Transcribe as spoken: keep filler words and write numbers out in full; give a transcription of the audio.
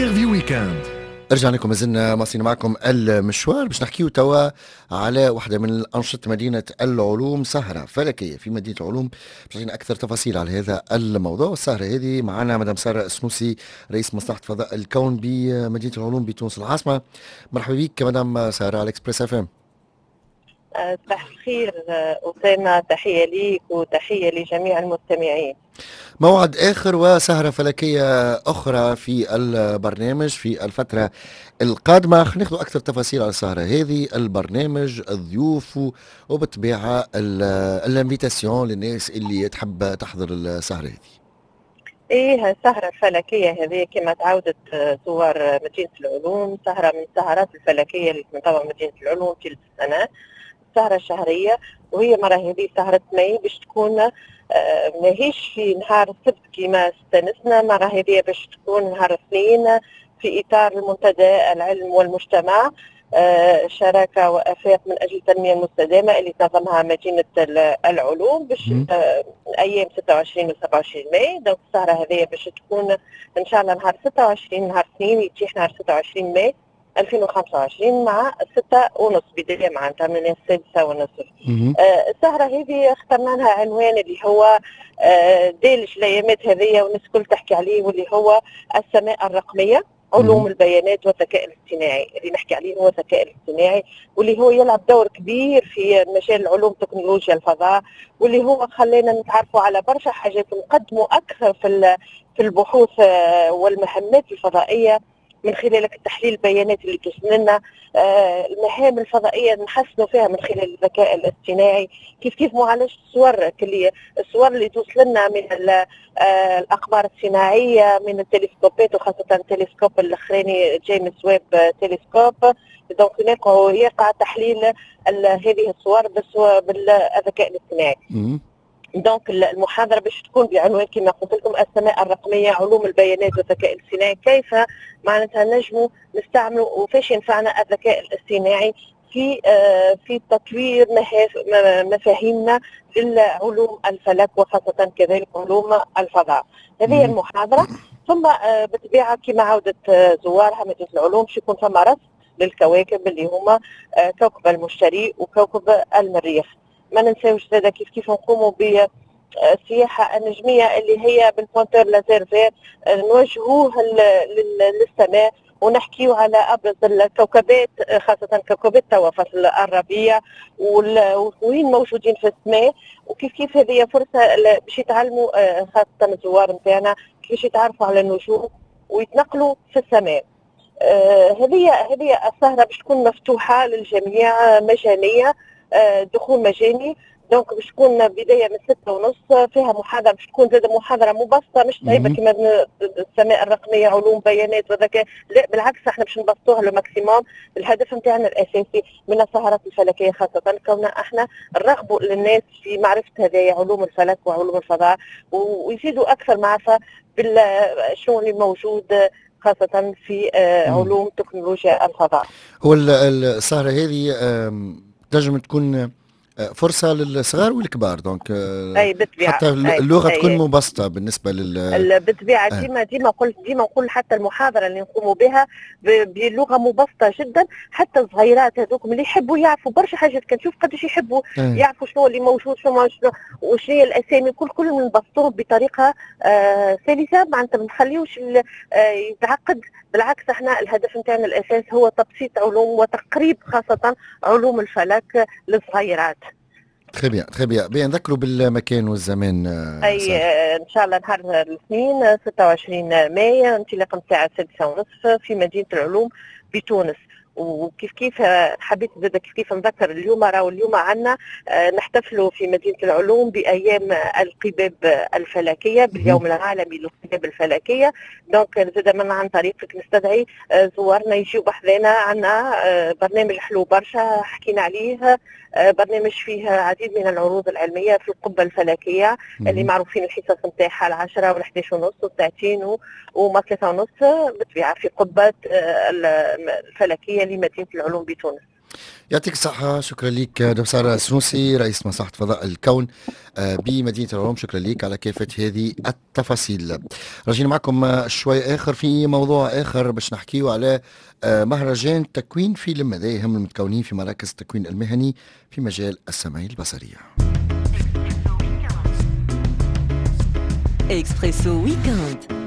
انترفيو ويكاند. رجعنا لكم مازلنا مواصلين معكم المشوار باش نحكيو توا على واحدة من الأنشطة مدينة العلوم، سهرة فلكية في مدينة العلوم. باش تعطينا أكثر تفاصيل على هذا الموضوع. السهرة هذه معنا مدام سارة السنوسي، رئيس مصلحة فضاء الكون بمدينة العلوم بتونس العاصمة. مرحبا بك مدام سارة على اكسبريس اف ام. صباح الخير أسامة، تحية ليك وتحية لجميع المستمعين. موعد آخر وسهرة فلكية أخرى في البرنامج في الفترة القادمة. خلينا ناخذ أكثر تفاصيل على السهرة هذه، البرنامج، الضيوف، وبالطبيعة الانفيتاسيون للناس اللي تحب تحضر السهرة هذه. ايه السهرة الفلكية هذه كما تعودت زوار مدينة العلوم، سهرة من السهرات الفلكية اللي تنظم مدينة العلوم كل سنة، سهرة شهرية. وهي مرة هذه سهرة ماي باش تكون آه ماهيش في نهار السبت كما استنسنا، مرة هذه باش تكون نهار الاثنين في إطار المنتدى العلم والمجتمع، آه شراكة وآفاق من أجل التنمية المستدامة اللي تنظمها مدينة العلوم باش آه أيام ستة وعشرين و سبعة وعشرين ماي. دونك السهرة هذه باش تكون إن شاء الله نهار ستة وعشرين، نهار اثنين يتيح نهار ستة وعشرين ماي ألفين وخمسة وعشرين مع ستة ونص بداية معناتها من السادسة ونصف. آه السهرة هذه اخترنا لها عنوان اللي هو آه دالج الأيامات هذه والناس الكل تحكي عليه، واللي هو السماء الرقمية، علوم البيانات والذكاء الاصطناعي. اللي نحكي عليه هو الذكاء الاصطناعي، واللي هو يلعب دور كبير في مجال العلوم تكنولوجيا الفضاء، واللي هو خلينا نتعرفوا على برشا حاجات، نقدموا أكثر في في البحوث والمهمات الفضائية من خلال تحليل البيانات اللي توصل لنا، آه المهام الفضائيه نحسنوا فيها من خلال الذكاء الاصطناعي، كيف كيف معالجه الصور، كلي الصور اللي توصل لنا من آه الاقمار الصناعيه، من التلسكوبات، وخاصه التلسكوب الاخراني جيمس ويب تلسكوب. دونك هناك يقع تحليل هذه الصور بالذكاء الاصطناعي. دونك المحاضرة باش تكون بعنوان كما قلت لكم السماء الرقمية، علوم البيانات والذكاء الاصطناعي، كيف معناتها نجموا نستعملوا وفاش ينفعنا الذكاء الاصطناعي في آه في تطوير مفاهيمنا للعلوم الفلك وخاصة كذلك علوم الفضاء. هذه المحاضرة. ثم آه بالطبيعة كما عودت آه زوارها مدينة العلوم باش يكون ثم رصد للكواكب اللي هما آه كوكب المشتري وكوكب المريخ. ما ننساوش زاده كيف كيف نقوموا بالسياحه النجميه اللي هي بالبونتور لازيرفير، نوجهوه للسماء ونحكيو على ابرز الكوكبات، خاصه كوكبات توا فصل الربيع وين موجودين في السماء، وكيف كيف هذه فرصه باش يتعلموا خاصه الزوار نتاعنا كيفاش يتعرفوا على النجوم ويتنقلوا في السماء. هذه هذه السهره باش تكون مفتوحه للجميع، مجانيه، دخول مجاني. دونك باش تكون بدايه من ستة ونص، فيها محاضره باش تكون زاد محاضره مبسطه مش صعيبه كما السماء الرقميه علوم بيانات وذكاء، لا بالعكس احنا باش نبسطوها للماكسيموم. الهدف نتاعنا الاساسي من السهرات الفلكيه خاصه كوننا احنا نرغبوا للناس في معرفه هذه علوم الفلك وعلوم الفضاء، ويزيدوا اكثر معرفه بالشغل اللي موجود خاصه في علوم تكنولوجيا الفضاء. هو السهره هذه تنجم تكون فرصة للصغار والكبار، دونك أي بالطبيعة حتى اللغة أي تكون أي مبسطة بالنسبة لل بالطبيعة. ديما ديما قلت ديما نقول حتى المحاضرة اللي نقوموا بها بلغة مبسطة جدا، حتى الصغيرات هذوكم اللي يحبوا يعرفوا برشا حاجات، كنشوف قداش يحبوا أي. يعرفوا شنو اللي موجود، شنو وش هي الأسامي، كل كل نبسطوه بطريقة آه سلسة، معناتها ما نخليوش آه يتعقد. بالعكس احنا الهدف نتاعنا الأساس هو تبسيط علوم وتقريب خاصة علوم الفلك للصغيرات. تخي بيان تخي بيان بيان نذكروا بالمكان والزمان. اي آه ان شاء الله نهار الاثنين ستة وعشرين ماي انطلاقا الساعه السادسة ونصف في مدينه العلوم بتونس. وكيف كيف حبيت زاد كيف كيف نذكر اليوم راهو اليوم عندنا نحتفلوا في مدينه العلوم بايام القباب الفلكيه، باليوم العالمي للقباب الفلكيه. دونك زاد من عن طريقك نستدعي زوارنا يجيو بحذانا، عندنا برنامج حلو برشا حكينا عليه، برنامج فيه عديد من العروض العلميه في القبه الفلكيه اللي معروفين الحصص نتاعها العشرة والحداش ونص والساعتين وما ثلاثة ونص بالطبيعه في قبه الفلكيه لمدينه العلوم بتونس. يعطيك الصحة، شكرا لك دكتور السنوسي رئيس مصلحة فضاء الكون بمدينة العلوم. شكرا لك على كافة هذه التفاصيل. رجعنا معكم شوي آخر في موضوع آخر باش نحكيه على مهرجان تكوين فيلم. هذا يهم المتكونين في مراكز التكوين المهني في مجال السمعية البصرية. اكسبريسو ويكند